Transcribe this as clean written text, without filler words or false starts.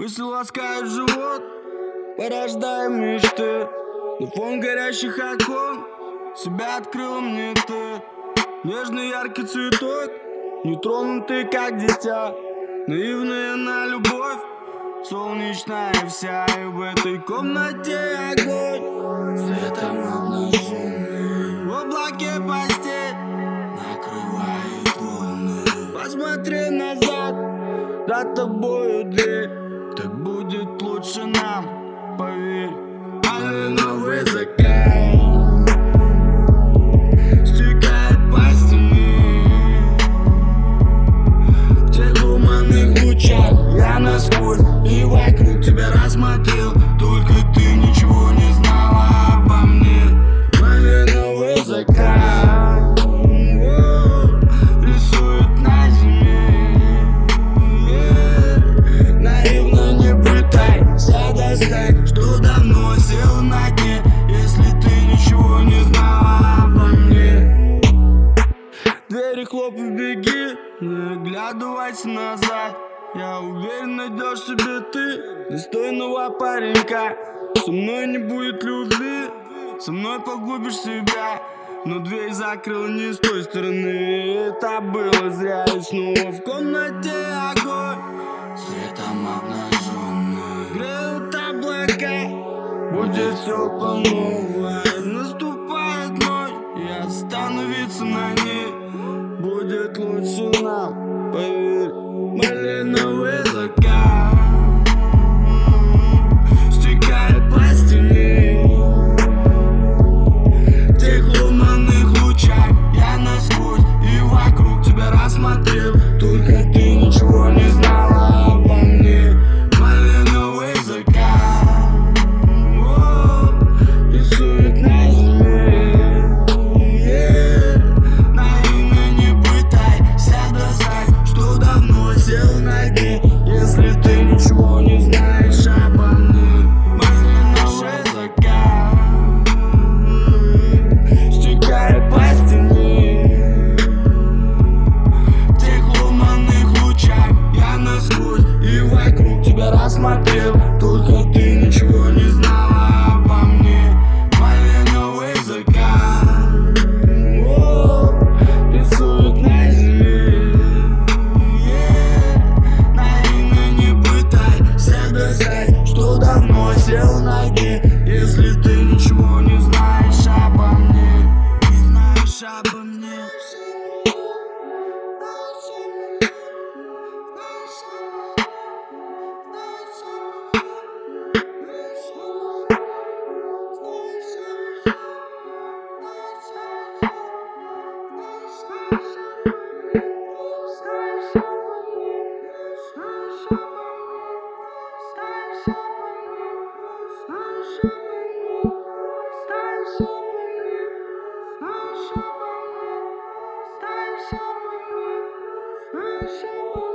Мысли ласкают живот, порождая мечты. На фон горящих окон себя открыла мне ты. Нежный яркий цветок, нетронутый как дитя. Наивная на любовь, солнечная вся. И в этой комнате огонь, светом обнаженный. В облаке постель накрывает волны. Посмотри назад, за тобою дверь. Так будет лучше нам, поверь. Малиновый закат стекает по стене. В тех туманных лучах я насквозь и вокруг тебя рассмотрел. Только ты ничего не знала обо мне. Малиновый закат рисует на зиме. Наивно не пытайся достать, что давно сел на дне. Если ты ничего не знала обо мне. Двери хлопай, беги, не оглядывайся назад. Я уверен, найдешь себе ты достойного паренька. Со мной не будет любви, со мной погубишь себя. Но дверь закрыл не с той стороны, это было зря. И снова в комнате огонь, светом обнаженный. Греют облака, будет все по новой. Наступает ночь, и остановиться на ней будет лучше нам, поверь. Малиновый закат стекает по стене. В тех лунных лучах я насквозь и вокруг тебя рассмотрел. Только ты ничего не знала обо мне. Малиновый закат рисует на зиме. Наивно не пытайся достать, что давно сел на дне. Если ты ничего не знаешь обо мне. Малиновый закат стекает по стене. В тех лунных лучах я насквозь и вокруг тебя рассмотрел. Только ты ничего не знала обо мне. Малиновый закат рисует на зиме. Наивно не пытайся достать, что давно сел на дне. Если ты ничего не знаешь обо мне. Не знаешь обо мне. Stop.